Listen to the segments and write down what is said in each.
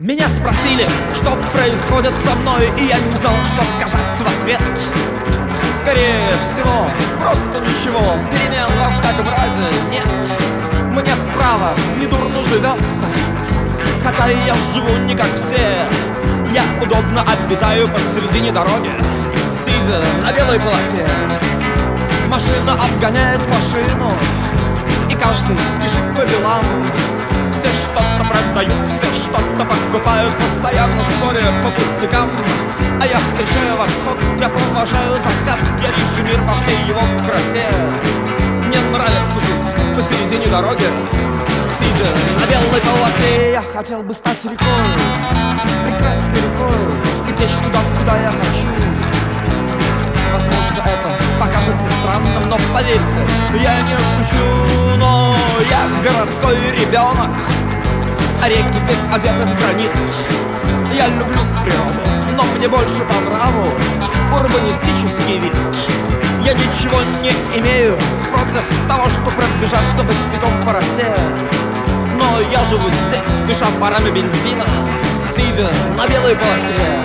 Меня спросили, что происходит со мной, и я не знал, что сказать в ответ. Скорее всего, просто ничего, перемен во всяком разе нет. Мне, право, недурно живется, хотя и я живу не как все. Я удобно обитаю посредине дороги, сидя на белой полосе. Машина обгоняет машину, и каждый спешит по делам. Все что-то продают, все что-то покупают, постоянно споря по пустякам. А я встречаю восход, я провожаю закат, я вижу мир во всей его красе. Мне нравится жить посередине дороги, сидя на белой полосе. Я хотел бы стать рекой, прекрасной рекой, и течь туда, куда я хочу. Возможно, это покажется странным, но поверьте, я не шучу. Но я городской ребенок, а реки здесь одеты в гранит. Я люблю природу, но мне больше по нраву урбанистический вид. Я ничего не имею против того, что пробежаться босиком по росе, но я живу здесь, дыша парами бензина, сидя на белой полосе.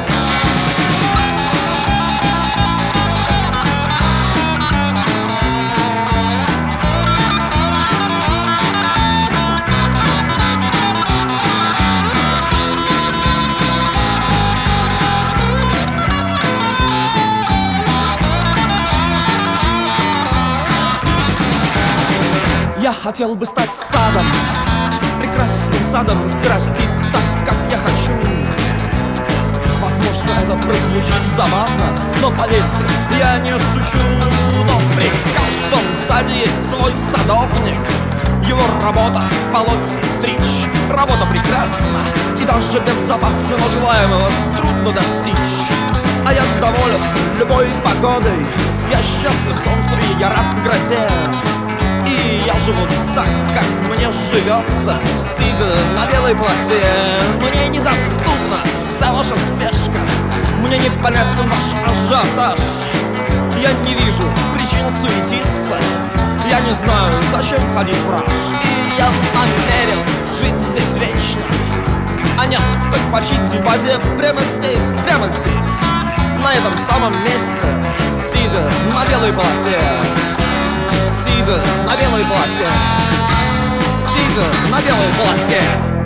Я хотел бы стать садом, прекрасным садом, и расти так, как я хочу. Возможно, это прозвучит забавно, но поверьте, я не шучу. Но при каждом саде есть свой садовник. Его работа — полоть и стричь. Работа прекрасна, и даже безопасного желаемого трудно достичь. А я доволен любой погодой, я счастлив солнцу и я рад грозе. И я живу так, как мне живется, сидя на белой полосе. Мне недоступна вся ваша спешка, мне непонятен ваш ажиотаж. Я не вижу причин суетиться, я не знаю, зачем входить в раж. И я намерен жить здесь вечно, а нет, так почить в базе прямо здесь, на этом самом месте, сидя на белой полосе. Сидя на белой полосе, сидя на белой полосе.